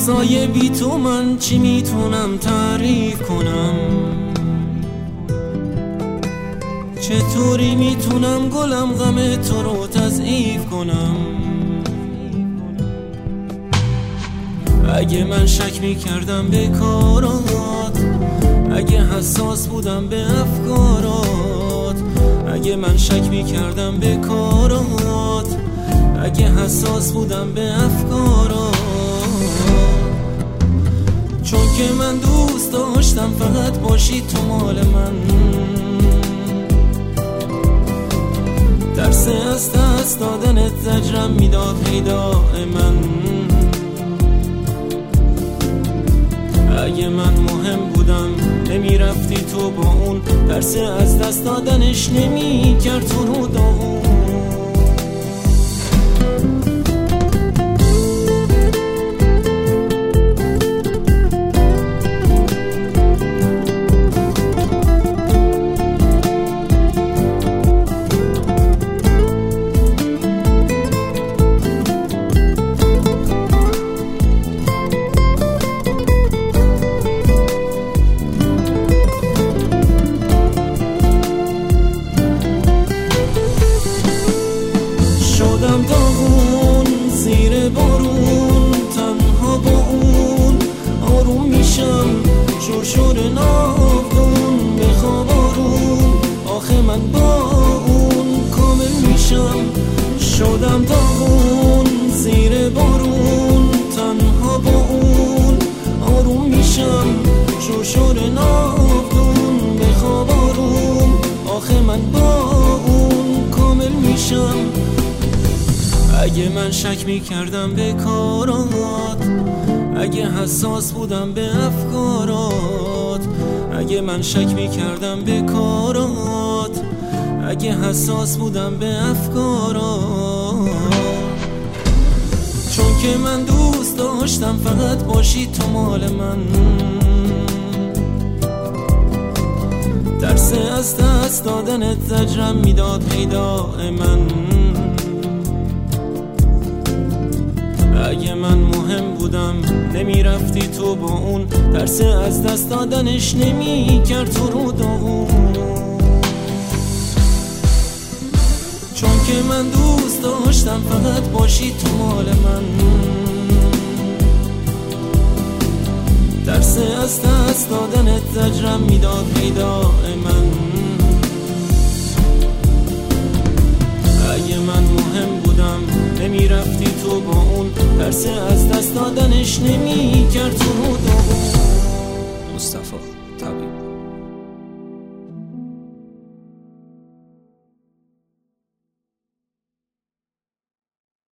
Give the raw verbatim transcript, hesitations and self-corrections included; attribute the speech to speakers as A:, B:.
A: واسای بی تو من چی میتونم تعریف کنم؟ چطوری میتونم گلم غم تو رو تضعیف کنم؟ اگه من شک میکردم به کارات، اگه حساس بودم به افکارات، اگه من شک میکردم به کارات، اگه حساس بودم به افکارات، چون که من دوست داشتم فقط باشی تو مال من. ترس از دست دادنت زجرم میداد پیدا من. اگه من مهم بودم نمیرفتی تو با اون، ترس از دست دادنش نمیکرد تو رو داغون. شدم داغون زیر بارون، تنها با اون آروم میشم، شرشور ناودون بخواب آروم، آخه من با اون کامل میشم. شدم داغون زیر بارون، تنها با اون آروم میشم، شرشور ناودون بخواب آروم، آخه من با اون کامل میشم. اگه من شک میکردم به کارات، اگه حساس بودم به افکارات، اگه من شک میکردم به کارات، اگه حساس بودم به افکارات، چون که من دوست داشتم فقط باشی تو مال من. ترس از دست دادنت زجرم میداد پیدا من. اگه من مهم بودم نمیرفتی تو با اون، ترس از دست دادنش نمیکرد تو رو داغون. چون که من دوست داشتم فقط باشی تو مال من. ترس از دست دادنت زجرم میداد پیدا من. اگه من مهم بودم نمیرفتی تو با اون، ترس از دست دادنش نمیکرد تو رو داغون.
B: مصطفی طبیب.